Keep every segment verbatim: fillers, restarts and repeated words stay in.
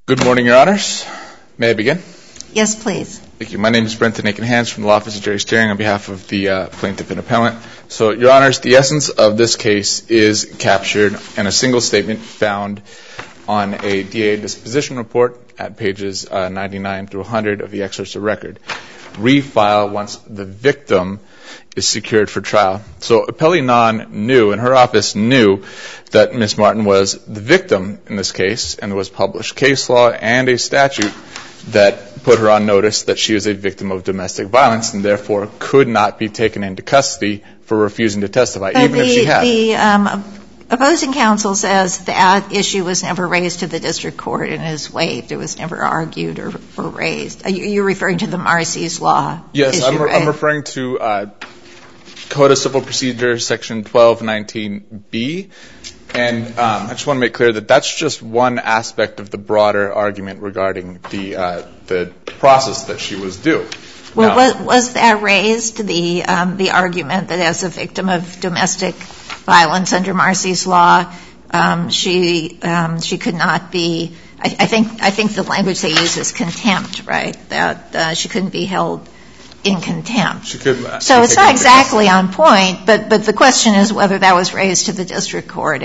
Good morning, Your Honors. May I begin? Yes, please. Thank you. My name is Brenton Aiken-Hans from the Law Office of Jerry Steering on behalf of the uh, plaintiff and appellant. So, Your Honors, the essence of this case is captured in a single statement found on a D A disposition report at pages uh, ninety-nine through one hundred of the excerpts of record. Refile once the victim is secured for trial. So Appellee Non knew, and her office knew, that Miz Martin was the victim in this case, and there was published case law and a statute that put her on notice that she was a victim of domestic violence and therefore could not be taken into custody for refusing to testify, but even the, if she had. The um, opposing counsel says that issue was never raised to the district court and is waived. It was never argued or, or raised. Are you, you're referring to the Marcy's Law Yes, issue, I'm, re- right? I'm referring to uh, Code of Civil Procedure, Section twelve nineteen B. And um, I just want to make clear that that's just one aspect of the broader argument regarding the uh, the process that she was due. Well, now, was, was that raised, the um, the argument that as a victim of domestic violence under Marcy's Law, um, she um, she could not be? I, I think I think the language they use is contempt, right? That uh, she couldn't be held in contempt. She could, uh, so it's not exactly on point, but but the question is whether that was raised to the district court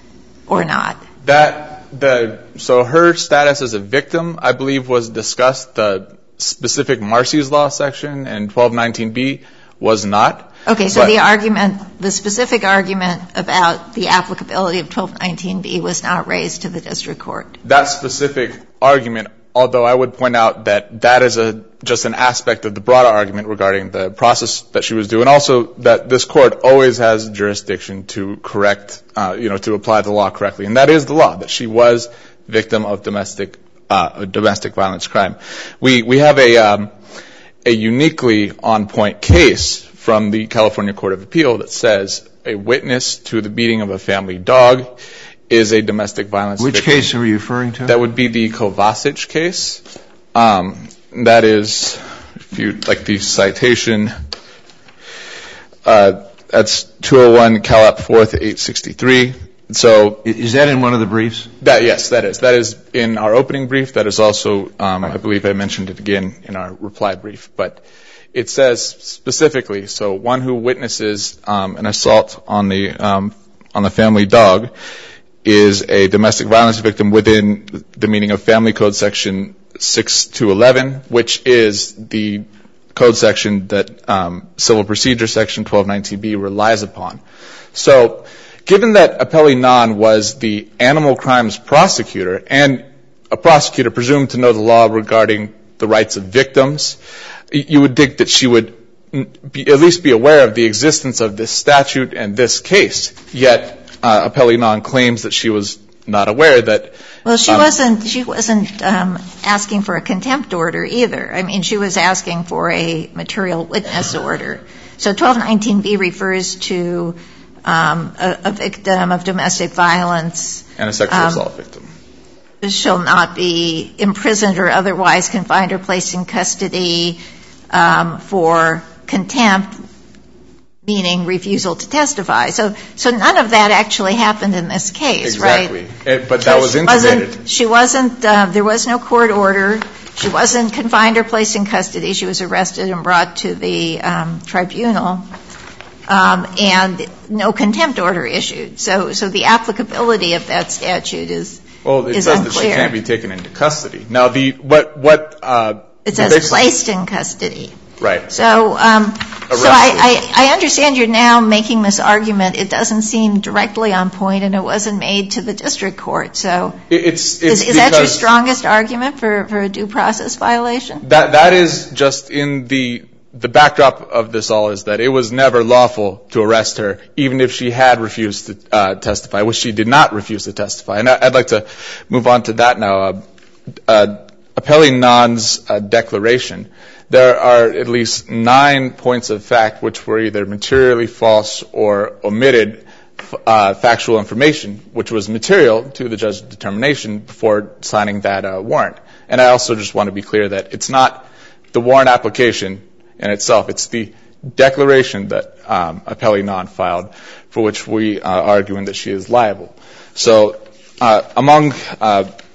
or not. That the so her status as a victim, I believe, was discussed. The specific Marcy's Law section and twelve nineteen B was not. Okay, so the argument, the specific argument about the applicability of twelve nineteen B was not raised to the district court. That specific argument, although I would point out that that is a just an aspect of the broader argument regarding the process that she was due, and also that this court always has jurisdiction to correct, uh, you know, to apply the law correctly, and that is the law, that she was victim of domestic uh, domestic violence crime. We we have a um, a uniquely on point case from the California Court of Appeal that says a witness to the beating of a family dog is a domestic violence Which victim. case are you referring to? That would be the Kovacic case. Um, that is, if you like the citation, uh, that's two oh one Calap fourth eight sixty-three. So is that in one of the briefs? That yes, that is. That is in our opening brief. That is also, um, I believe I mentioned it again in our reply brief. But it says specifically, so one who witnesses um, an assault on the um, on the family dog is a domestic violence victim within the meaning of Family Code Section six to eleven, which is the code section that um, Civil Procedure Section twelve nineteen B relies upon. So given that Appellee Non was the animal crimes prosecutor and a prosecutor presumed to know the law regarding the rights of victims, you would think that she would be, at least be aware of the existence of this statute and this case, yet Uh, Appellee Non claims that she was not aware that. Well, she um, wasn't. She wasn't um, asking for a contempt order either. I mean, she was asking for a material witness order. So twelve nineteen B refers to um, a, a victim of domestic violence and a sexual um, assault victim shall not be imprisoned or otherwise confined or placed in custody um, for contempt, meaning refusal to testify. So so none of that actually happened in this case, exactly. right? Exactly. But that was intimated. She wasn't, uh, there was no court order. She wasn't confined or placed in custody. She was arrested and brought to the um, tribunal, um, and no contempt order issued. So so the applicability of that statute is well, it is says unclear. that she can't be taken into custody. Now, the what what uh, it says placed in custody. Right. So, um, so I, I, I understand you're now making this argument. It doesn't seem directly on point, and it wasn't made to the district court. So, it's, it's is, is that your strongest argument for, for a due process violation? That that is just in the the backdrop of this all is that it was never lawful to arrest her, even if she had refused to uh, testify, which she did not refuse to testify. And I, I'd like to move on to that now. Uh, uh, Appellee Non's uh, declaration. There are at least nine points of fact which were either materially false or omitted uh, factual information, which was material to the judge's determination before signing that uh, warrant. And I also just want to be clear that it's not the warrant application in itself. It's the declaration that um, Appellee Non filed, for which we are arguing that she is liable. So uh, among uh,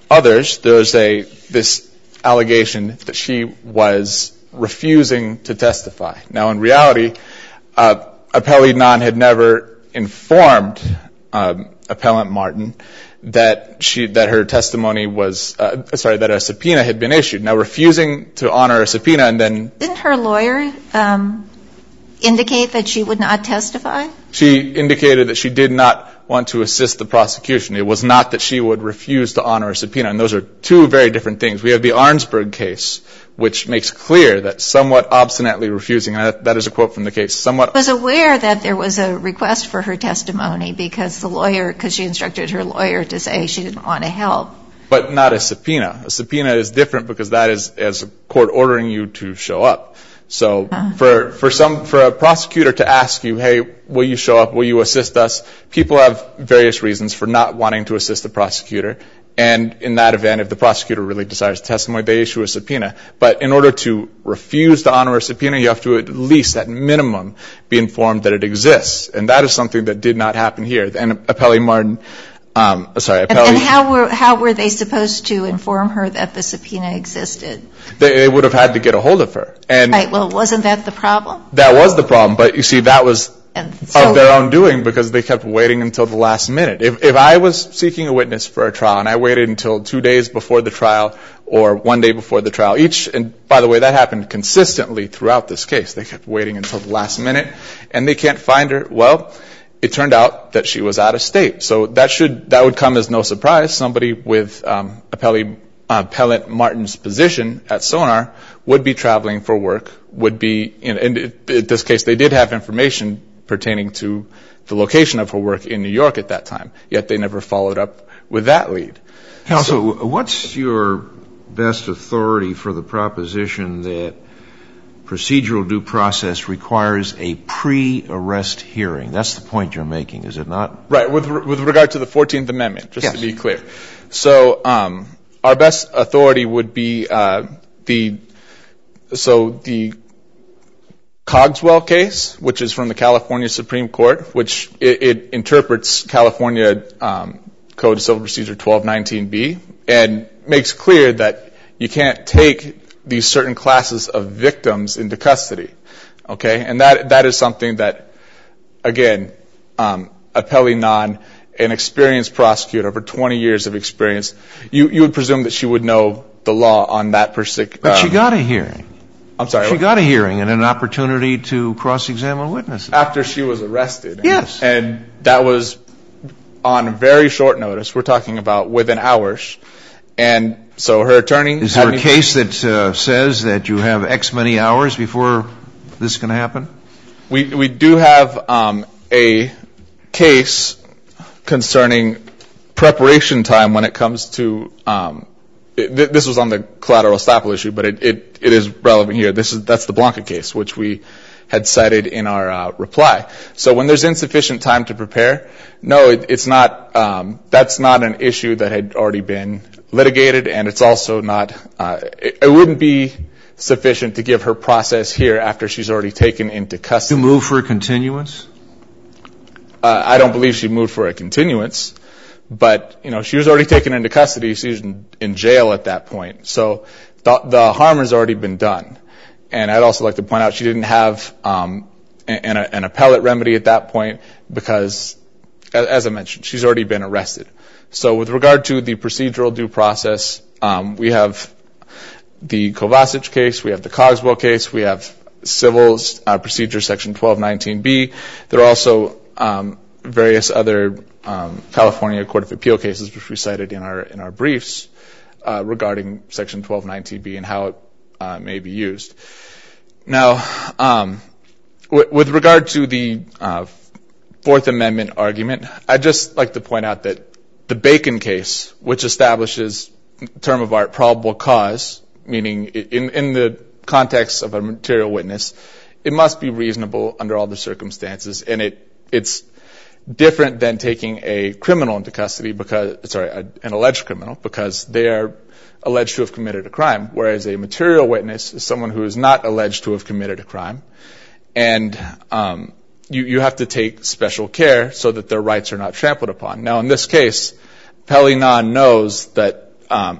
others, there's a this allegation that she was refusing to testify. Now, in reality, uh, Appellee Nahn had never informed um, Appellant Martin that she that her testimony was uh, sorry that a subpoena had been issued. Now, refusing to honor a subpoena and then didn't her lawyer um, indicate that she would not testify? She indicated that she did not want to assist the prosecution. It was not that she would refuse to honor a subpoena, and those are two very different things. We have the Arnsberg case, which makes clear that somewhat obstinately refusing, and that, that is a quote from the case, somewhat... I was aware that there was a request for her testimony because the lawyer, because she instructed her lawyer to say she didn't want to help. But not a subpoena. A subpoena is different because that is as a court ordering you to show up. So uh. for for some for a prosecutor to ask you, hey, will you show up? Will you assist us? People have various reasons for not wanting to assist the prosecutor. And in that event, if the prosecutor really desires testimony, they issue a subpoena. But in order to refuse to honor a subpoena, you have to at least, at minimum, be informed that it exists. And that is something that did not happen here. And Appellee Martin, um, sorry, Appellee... And, and how were how were they supposed to inform her that the subpoena existed? They, they would have had to get a hold of her. And right. Well, wasn't that the problem? That was the problem. But you see, that was so, of their own doing because they kept waiting until the last minute. If, if I was seeking a witness for a trial and I waited until two days before the trial or one day before the trial, each, and by the way, that happened consistently throughout this case. They kept waiting until the last minute and they can't find her. Well, it turned out that she was out of state. So that should, that would come as no surprise. Somebody with um, Appellee, uh, Appellant Martin's position at Sonar would be traveling for work, would be, you know, in, in this case, they did have information pertaining to the location of her work in New York at that time, yet they never followed up with that lead. Counsel, so, what's your best authority for the proposition that procedural due process requires a pre-arrest hearing? That's the point you're making, is it not? Right, with with regard to the fourteenth Amendment, just yes. to be clear. So um, our best authority would be uh, the, so the Cogswell case, which is from the California Supreme Court, which it, it interprets California um, Code of Civil Procedure twelve nineteen B and makes clear that you can't take these certain classes of victims into custody. Okay, and that that is something that, again, um, Appellee Nahn, an experienced prosecutor, over twenty years of experience, you you would presume that she would know the law on that particular. But um, she got a hearing. I'm sorry. She what? got a hearing and an opportunity to cross-examine witnesses. After she was arrested. Yes. And, and that was on very short notice. We're talking about within hours. And so her attorney... Is there a case that uh, says that you have X many hours before this can happen? We we do have um, a case concerning preparation time when it comes to... Um, it, this was on the collateral estoppel issue, but it, it, it is relevant here. This is that's the Blanca case, which we had cited in our uh, reply. So when there's insufficient time to prepare, no, it, it's not. Um, that's not an issue that had already been litigated, and it's also not. Uh, it, it wouldn't be sufficient to give her process here after she's already taken into custody. You move for a continuance? Uh, I don't believe she moved for a continuance. But, you know, she was already taken into custody. She was in, in jail at that point. So the, the harm has already been done. And I'd also like to point out she didn't have um, an, an appellate remedy at that point because, as I mentioned, she's already been arrested. So with regard to the procedural due process, um, we have the Kovacic case, we have the Cogswell case, we have Civil uh, Procedure Section twelve nineteen B. There are also um, various other Um, California Court of Appeal cases, which we cited in our in our briefs uh, regarding Section twelve nineteen B and how it uh, may be used. Now, um, w- with regard to the uh, Fourth Amendment argument, I'd just like to point out that the Bacon case, which establishes term of art probable cause, meaning in in the context of a material witness, it must be reasonable under all the circumstances, and it it's different than taking a criminal into custody because, sorry, a, an alleged criminal because they are alleged to have committed a crime, whereas a material witness is someone who is not alleged to have committed a crime. And um, you, you have to take special care so that their rights are not trampled upon. Now, in this case, Appellee Nahn knows that um,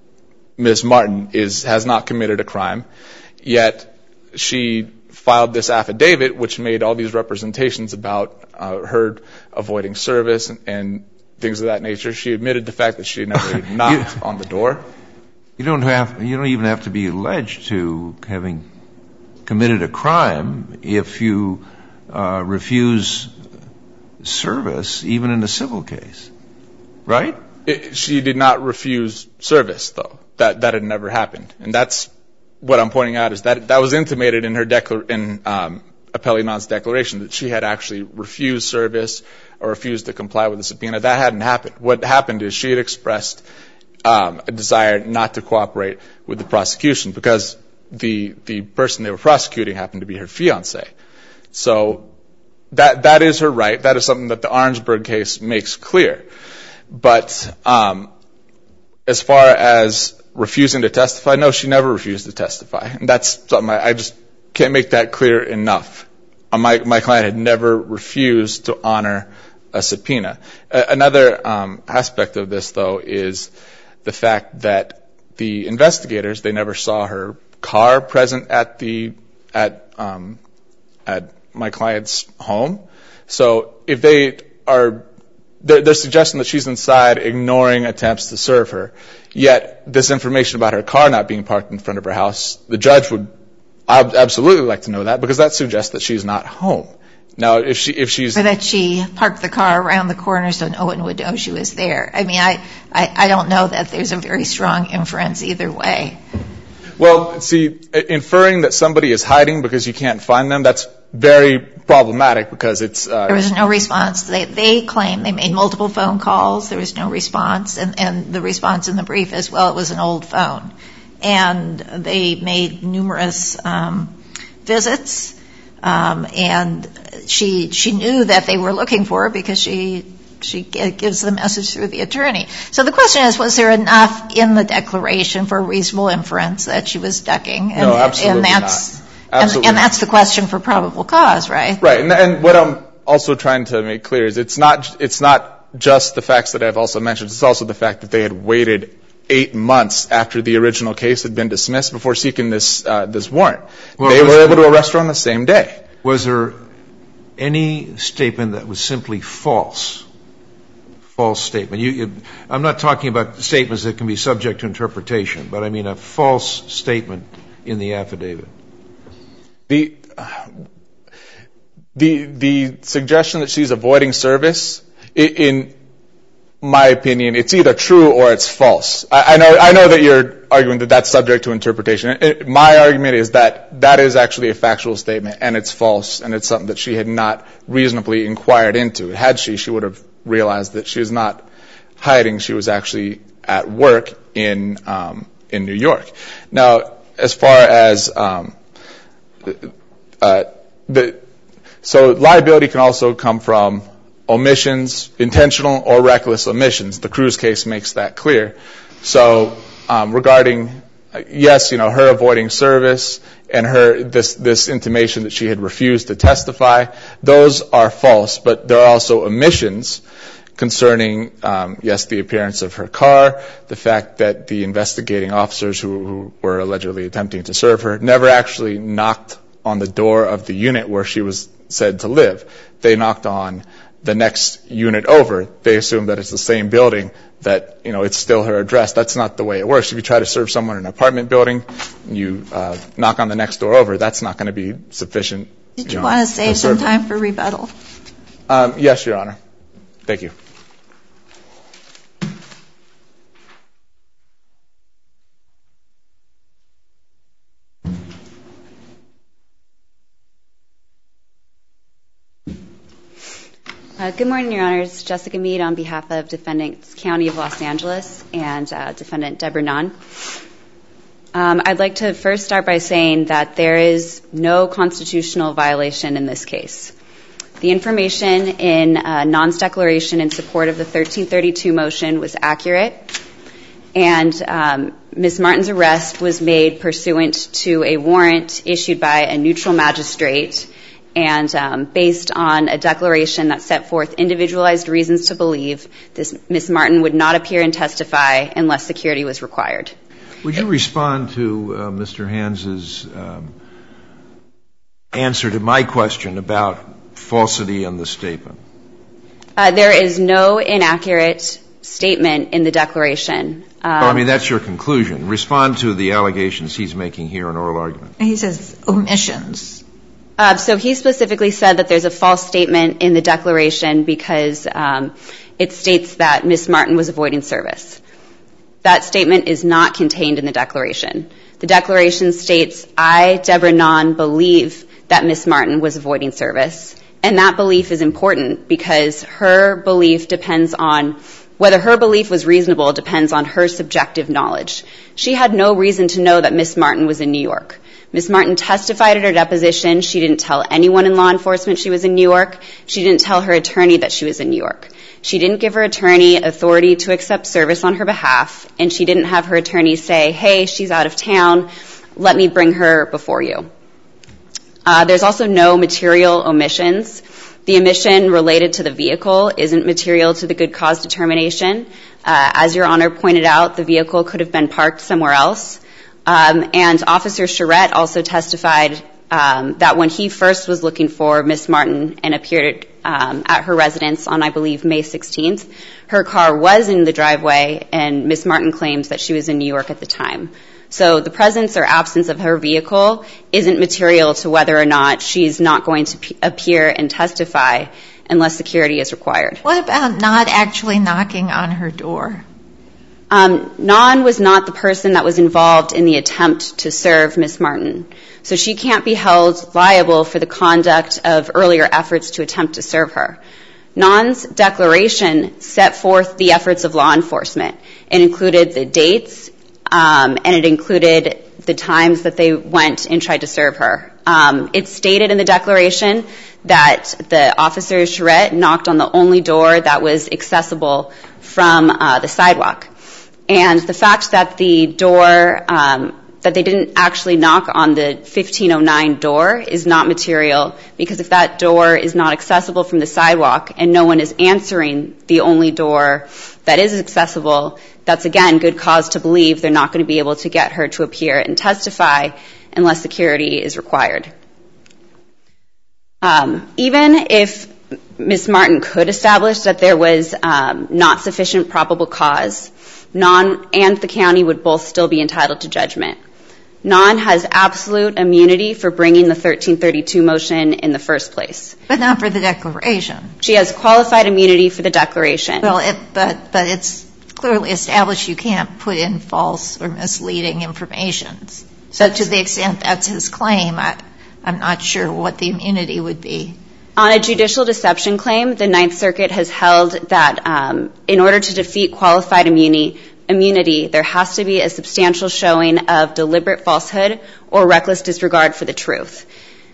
Miz Martin is has not committed a crime, yet she filed this affidavit which made all these representations about uh, her avoiding service and, and things of that nature. She admitted the fact that she had never knocked on the door. You don't have, you don't even have to be alleged to having committed a crime if you uh, refuse service, even in a civil case, right? It, she did not refuse service, though. That that had never happened, and that's what I'm pointing out is that that was intimated in her declar- in um, Appellee Non's declaration that she had actually refused service or refused to comply with the subpoena. That hadn't happened. What happened is she had expressed um, a desire not to cooperate with the prosecution because the the person they were prosecuting happened to be her fiancé. So that that is her right. That is something that the Orangeburg case makes clear. But um, as far as refusing to testify, no, she never refused to testify. And that's something I, I just can't make that clear enough. Uh, my, my client had never refused to honor a subpoena. Uh, another um, aspect of this, though, is the fact that the investigators, they never saw her car present at the at um, at my client's home. So if they are They're, they're suggesting that she's inside ignoring attempts to serve her. Yet this information about her car not being parked in front of her house, the judge would ab- absolutely like to know that because that suggests that she's not home. Now, if she if she's or that she parked the car around the corner so no one would know she was there. I mean, I I, I don't know that there's a very strong inference either way. Well, see, inferring that somebody is hiding because you can't find them, that's very problematic because it's... Uh, there was no response. They, they claim they made multiple phone calls. There was no response. And, and the response in the brief as well, it was an old phone. And they made numerous um, visits. Um, and she she knew that they were looking for her because she... She gives the message through the attorney. So the question is, was there enough in the declaration for a reasonable inference that she was ducking? And, no, absolutely and that's, not. Absolutely and, and that's the question for probable cause, right? Right. And, and what I'm also trying to make clear is it's not it's not just the facts that I've also mentioned. It's also the fact that they had waited eight months after the original case had been dismissed before seeking this uh, this warrant. Well, they were able to arrest her on the same day. Was there any statement that was simply false? False statement. You, you, I'm not talking about statements that can be subject to interpretation, but I mean a false statement in the affidavit. The the the suggestion that she's avoiding service, in my opinion, it's either true or it's false. I, I know I know that you're arguing that that's subject to interpretation. It, my argument is that that is actually a factual statement and it's false and it's something that she had not reasonably inquired into. Had she, she would have realized that she was not hiding. She was actually at work in um, in New York. Now, as far as um, uh, the so liability can also come from omissions, intentional or reckless omissions. The Cruz case makes that clear. So um, regarding yes, you know, her avoiding service and her this this intimation that she had refused to testify, those are false. But there are also omissions concerning, um, yes, the appearance of her car, the fact that the investigating officers who, who were allegedly attempting to serve her never actually knocked on the door of the unit where she was said to live. They knocked on the next unit over. They assume that it's the same building, that, you know, it's still her address. That's not the way it works. If you try to serve someone in an apartment building, you uh, knock on the next door over, that's not going to be sufficient. Did you, you know, want to save some time for rebuttal? Um, yes, Your Honor. Thank you. Uh, good morning, Your Honors. Jessica Mead on behalf of Defendants County of Los Angeles and uh, Defendant Deborah Non. Um, I'd like to first start by saying that there is no constitutional violation in this case. The information in uh, Non's declaration in support of the thirteen thirty-two motion was accurate, and um, Miz Martin's arrest was made pursuant to a warrant issued by a neutral magistrate and um, based on a declaration that set forth individualized reasons to believe this Miz Martin would not appear and testify unless security was required. Would you respond to uh, Mister Hans's um, answer to my question about falsity in the statement? Uh, there is no inaccurate statement in the declaration. Um, well, I mean, that's your conclusion. Respond to the allegations he's making here in oral argument. He says omissions. Uh, so he specifically said that there's a false statement in the declaration because um, it states that Miz Martin was avoiding service. That statement is not contained in the declaration. The declaration states, I, Deborah Nahn, believe that Miz Martin was avoiding service. And that belief is important because her belief depends on, whether her belief was reasonable depends on her subjective knowledge. She had no reason to know that Miz Martin was in New York. Miz Martin testified at her deposition. She didn't tell anyone in law enforcement she was in New York. She didn't tell her attorney that she was in New York. She didn't give her attorney authority to accept service on her behalf, and she didn't have her attorney say, hey, she's out of town, let me bring her before you. Uh, there's also no material omissions. The omission related to the vehicle isn't material to the good cause determination. Uh, as Your Honor pointed out, the vehicle could have been parked somewhere else. Um, and Officer Charette also testified um, that when he first was looking for Miz Martin and appeared um, at her residence on, I believe, May sixteenth, her car was in the driveway, and Miz Martin claims that she was in New York at the time. So the presence or absence of her vehicle isn't material to whether or not she's not going to p- appear and testify unless security is required. What about not actually knocking on her door? Um, Nahn was not the person that was involved in the attempt to serve Miz Martin. So she can't be held liable for the conduct of earlier efforts to attempt to serve her. Nahn's declaration set forth the efforts of law enforcement. It included the dates, Um, and it included the times that they went and tried to serve her. Um, it stated in the declaration that the officer, Charette, knocked on the only door that was accessible from uh, the sidewalk. And the fact that the door, um, that they didn't actually knock on the fifteen oh nine door is not material, because if that door is not accessible from the sidewalk and no one is answering the only door that is accessible, that's, again, good cause to believe they're not going to be able to get her to appear and testify unless security is required. Um, even if Miz Martin could establish that there was um, not sufficient probable cause, Nahn and the county would both still be entitled to judgment. Nahn has absolute immunity for bringing the thirteen thirty-two motion in the first place. But not for the declaration. She has qualified immunity for the declaration. Well, it, but, but it's clearly established you can't put in false or misleading information. So to the extent that's his claim, I, I'm not sure what the immunity would be. On a judicial deception claim, the Ninth Circuit has held that um, in order to defeat qualified immunity, immunity, there has to be a substantial showing of deliberate falsehood or reckless disregard for the truth.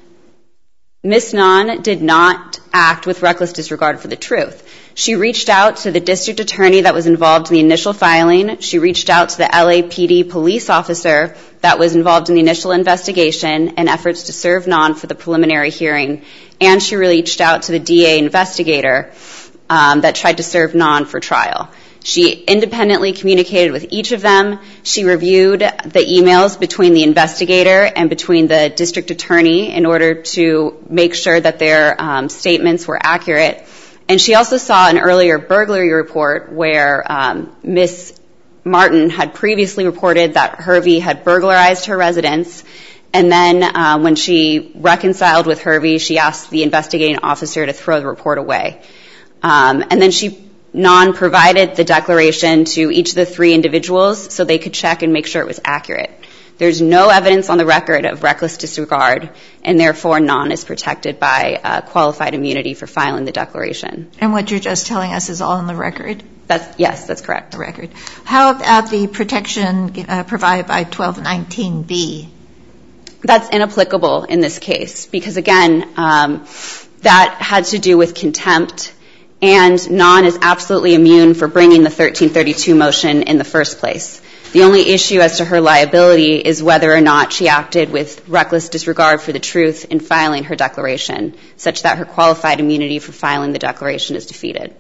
Miz Nahn did not act with reckless disregard for the truth. She reached out to the district attorney that was involved in the initial filing. She reached out to the L A P D police officer that was involved in the initial investigation and efforts to serve Nahn for the preliminary hearing. And she reached out to the D A investigator um, that tried to serve Nahn for trial. She independently communicated with each of them. She reviewed the emails between the investigator and between the district attorney in order to make sure that their um, statements were accurate. And she also saw an earlier burglary report where um, Miz Martin had previously reported that Hervey had burglarized her residence. And then uh, when she reconciled with Hervey, she asked the investigating officer to throw the report away. Um, and then she Nahn provided the declaration to each of the three individuals so they could check and make sure it was accurate. There's no evidence on the record of reckless disregard, and therefore Nahn is protected by uh, qualified immunity for filing the declaration. And what you're just telling us is all on the record? That's, yes, that's correct. The record. How about the protection uh, provided by twelve nineteen B? That's inapplicable in this case because, again, um, that had to do with contempt, and Nahn is absolutely immune for bringing the thirteen thirty-two motion in the first place. The only issue as to her liability is whether or not she acted with reckless disregard for the truth in filing her declaration, such that her qualified immunity for filing the declaration is defeated.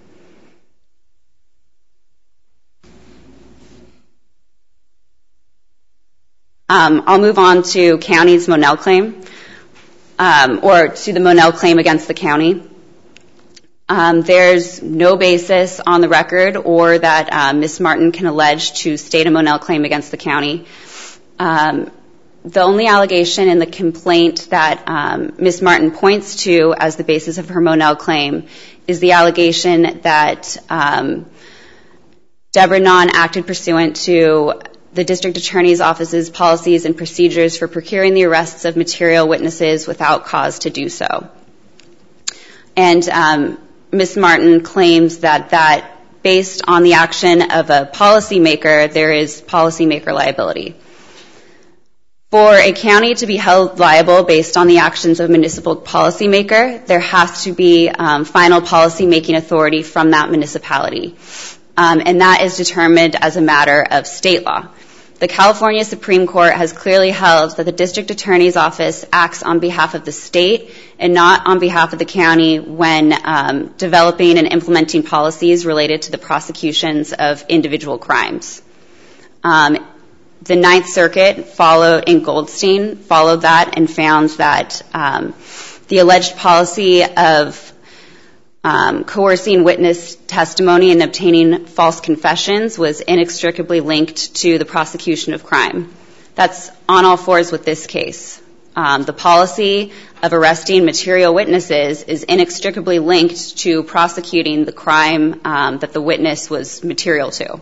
Um, I'll move on to county's Monell claim, um, or to the Monell claim against the county. Um, there's no basis on the record or that uh, Miz Martin can allege to state a Monell claim against the county. Um, the only allegation in the complaint that um, Miz Martin points to as the basis of her Monell claim is the allegation that um, Deborah Nahn acted pursuant to the district attorney's office's policies and procedures for procuring the arrests of material witnesses without cause to do so. And um, Miz Martin claims that that, based on the action of a policymaker, there is policymaker liability. For a county to be held liable based on the actions of a municipal policymaker, there has to be um, final policy-making authority from that municipality. Um, and that is determined as a matter of state law. The California Supreme Court has clearly held that the district attorney's office acts on behalf of the state and not on behalf of the county when um, developing and implementing policies related to the prosecutions of individual crimes. Um, the Ninth Circuit followed in Goldstein, followed that and found that um, the alleged policy of Um, coercing witness testimony and obtaining false confessions was inextricably linked to the prosecution of crime. That's on all fours with this case. Um, the policy of arresting material witnesses is inextricably linked to prosecuting the crime um, that the witness was material to.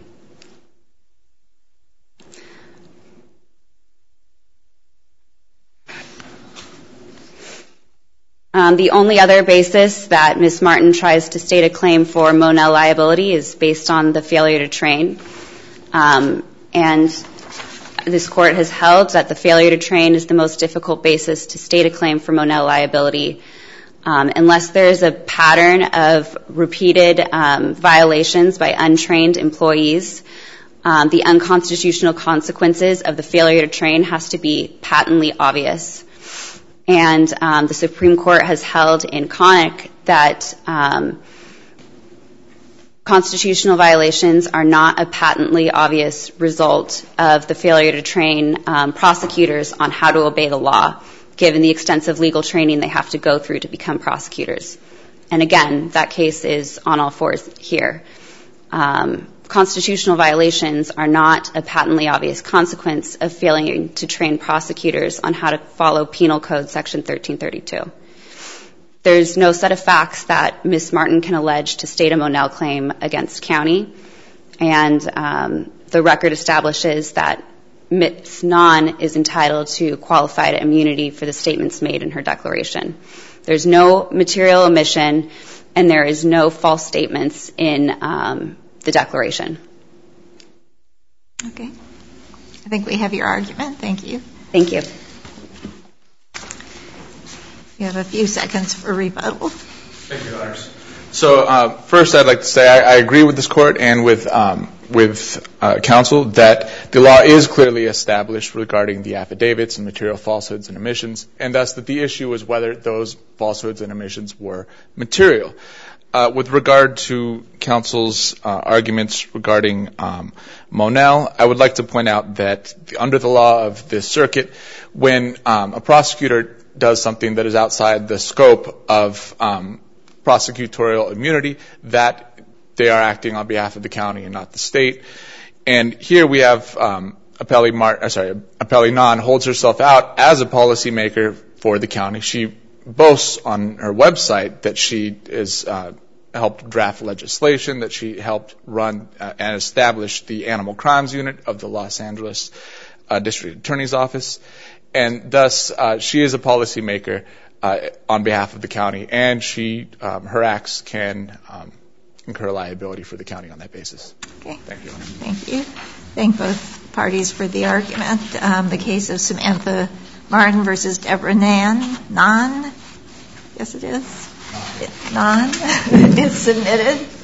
Um, the only other basis that Miz Martin tries to state a claim for Monell liability is based on the failure to train. Um, and this court has held that the failure to train is the most difficult basis to state a claim for Monell liability. Um, unless there is a pattern of repeated um, violations by untrained employees, um, the unconstitutional consequences of the failure to train has to be patently obvious. And um, the Supreme Court has held in Connick that um, constitutional violations are not a patently obvious result of the failure to train um, prosecutors on how to obey the law, given the extensive legal training they have to go through to become prosecutors. And again, that case is on all fours here. Um, constitutional violations are not a patently obvious consequence of failing to train prosecutors on how to follow Penal Code Section thirteen thirty-two. There's no set of facts that Miz Martin can allege to state a Monell claim against county, and um, the record establishes that Miz Nahn is entitled to qualified immunity for the statements made in her declaration. There's no material omission, and there is no false statements in um, the declaration. Okay. I think we have your argument. Thank you. Thank you. You have a few seconds for rebuttal. Thank you, Your Honors. So uh, first I'd like to say I, I agree with this court and with um, with uh, counsel that the law is clearly established regarding the affidavits and material falsehoods and omissions, and thus that the issue is whether those falsehoods and omissions were material. Uh, with regard to counsel's uh, arguments regarding um, Monell, I would like to point out that under the law of this circuit, when um, a prosecutor does something that is outside the scope of um, prosecutorial immunity, that they are acting on behalf of the county and not the state. And here we have um, Appellee Mar- uh, sorry, Appellee Nahn holds herself out as a policymaker for the county. She boasts on her website that she is uh, helped draft legislation, that she helped run uh, and establish the Animal Crimes Unit of the Los Angeles uh, District Attorney's Office, and thus uh, she is a policymaker uh, on behalf of the county, and she um, her acts can um, incur liability for the county on that basis. Okay. Thank you. Thank you. Thank both parties for the argument. Um, the case of Samantha Martin versus Deborah Nahn, Nahn, yes it is, Nahn, is submitted.